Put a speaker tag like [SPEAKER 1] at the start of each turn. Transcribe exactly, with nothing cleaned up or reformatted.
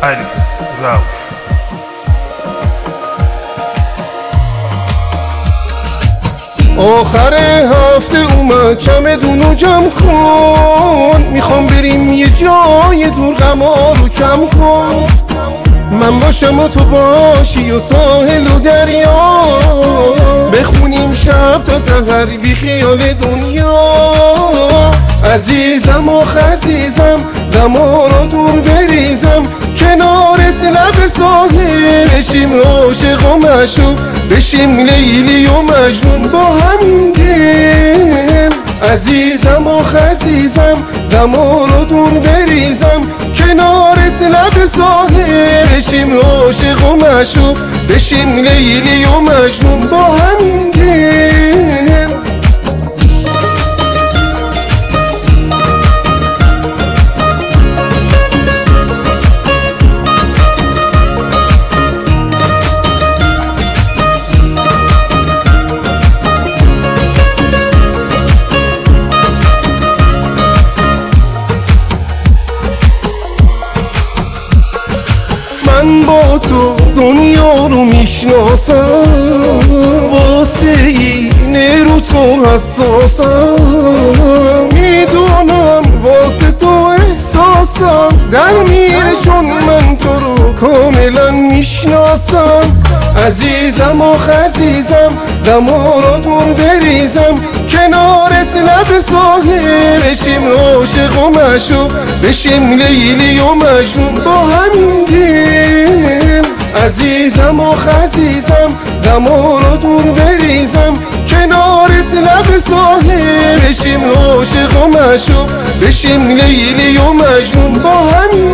[SPEAKER 1] علی روش.
[SPEAKER 2] آخر هفته اومد چمدونو جمع کن، میخوام بریم یه جای دور، غما رو کم کن. من باشم و تو باشی و ساحل و دریا، بخونیم شب تا سحر بی خیال دنیا. عزیزم و خزیزم غما رو دور بریزم، کنارت لب ساحل بشیم عاشق و معشوق، بشیم لیلی و مجنون با همین دل. عزیزم و خزیزم غما رو دور بریزم، کنارت لب ساحل بشیم عاشق و معشوق، بشیم لیلی و مجنون با همین دل. من با تو دنیا رو میشناسم، واسه اینه رو تو حساسم. میدونم واسه تو احساسم در میره، چون من تو رو کاملا میشناسم. عزیزم و خزیزم غما رو دور بریزم، کنارت لب ساحل بشیم عاشق و معشوق، بشیم لیلی و مجنون با همین دل. عزیزم و خزیزم غما رو دور بریزم، کنارت لب ساحل بشیم عاشق و معشوق، بشیم لیلی و مجنون با همین